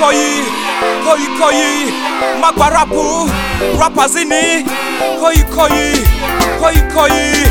koi magwarapu rapazini koi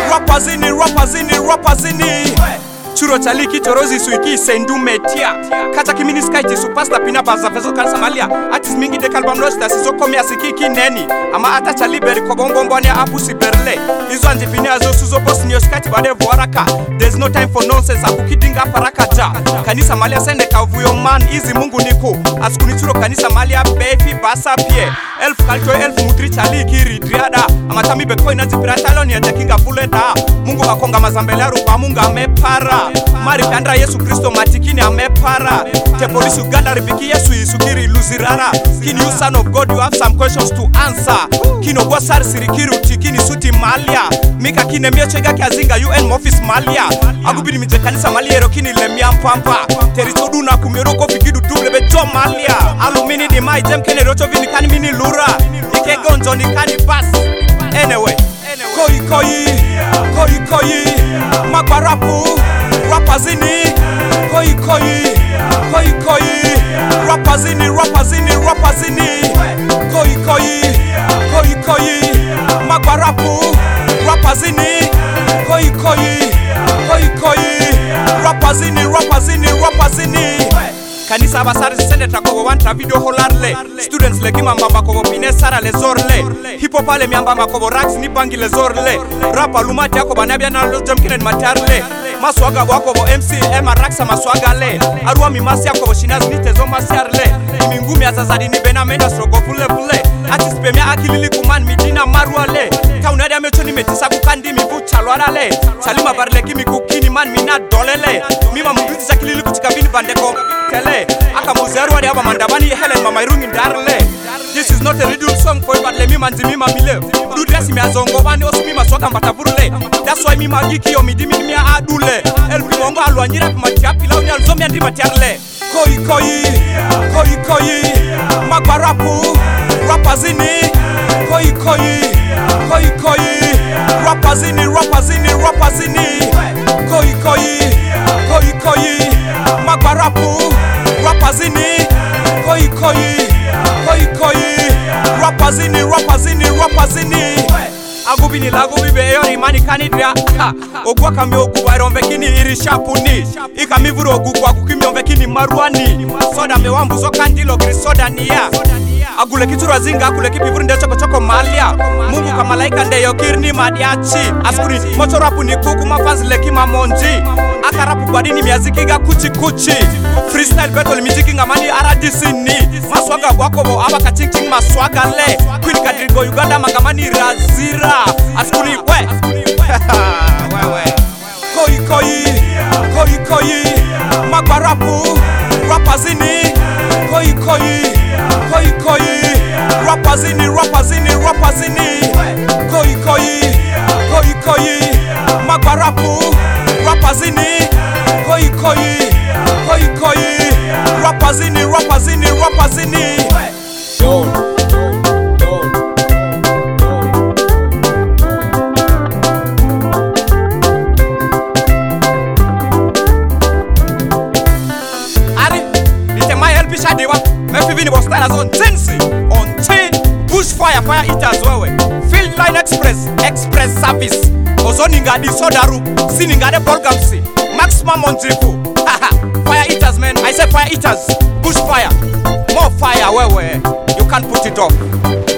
rapazini churo chaliki torozi suiki sendu metia kata kimini sky supasta pina baza vezo kan Somalia artist mingi de kalbam rosta sizo komia sikiki neni ama ata chaliberi kobombone apusi berle izo anjipini azo suzo boss news kati bade voaraka. There's no time for nonsense akukidinga paraka ja kanisa Malia sende kavuyo man easy mungu niko askuni churo kanisa Malia befi basa pie elf kalto elf mutri chaliki ridriada ama tami beko inazipira taloni ya takinga buleta mungu makonga mazambele rupa mungu amepara Mari Kandra Yesu Kristo matikini amepara te polisi Uganda ribiki Yesu isukiri luzirara. Kini you son of God you have some questions to answer. Kino gwasar sirikiri utikini suti Malia mika kine miechega kiazinga UN office Malia agubini mijekanisa Malia erokini lemia mpampa terichodu na kumiroko fikidu double bejo Malia alumini di mai jem kene rocho vini kani mini lura ikegonjo ni kani pass. Anyway koi magwarapu rapazini koi rapazini koi magwarapu rapazini koi rapazini kanisa basari sende takobo wantra video holarle students le kimamba makobo pine sara le zorle hip hop ale miamba makobo rax ni bangi le zorle rapa lumati yako banabia na lo jamkine matarle maswaga wako bo MC Emma Raxa maswaga le arua mimasi yako shinaz ni tezo masiarle mingumi azazadi ni benamenda strogo fule artist pemia akilili kuman midina marwale kaunadi amechoni metisa kukandi mibucha lwalale salima barle kimi kukini man mina dolele mima mduti sakilili kutikabini bandeko tele aka muzeru wadi aba mandabani Helen mama irungi ndarle. This is not a riddle song for but le mima nzimima mile du dress mi azongo bani osu mima soka mbataburule that's why mima giki yo midimi mi adule el pimongo alwanyira pimatiapi la unyal zomi andri matiarle koi magwarapu rapazini koi rapazini koi magwarapu rapazini koi rapazini agubini lagubi beyo imani kanidra ogwa kami ogwa romvekini irishapuni ikamivuro ogwa kukimi omvekini maruani soda mewambu zokandilo grisoda niya agule kituru zinga agule kipivuru nde choko Malia mungu kamalaika ndeyo kirni madiachi askuni mochorapu ni kuku mafanzi leki mamonji akarapu badini miazikiga kuchi freestyle battle miziki ngamani aradisini maswaga wakobo aba kachingching maswaga le Queen Kadrigo Uganda magamani razira askuni we koi magwarapu rapazini koi rapazini koi magwarapu rapazini koi rapazini Shadiwa, mefivini bostara zon tensi on T bushfire fire eaters wewe field line express service ozoni ngadi sodaru sini ngade bolgamsi maximum on triple fire eaters man I say fire eaters bushfire more fire wewe you can't put it off.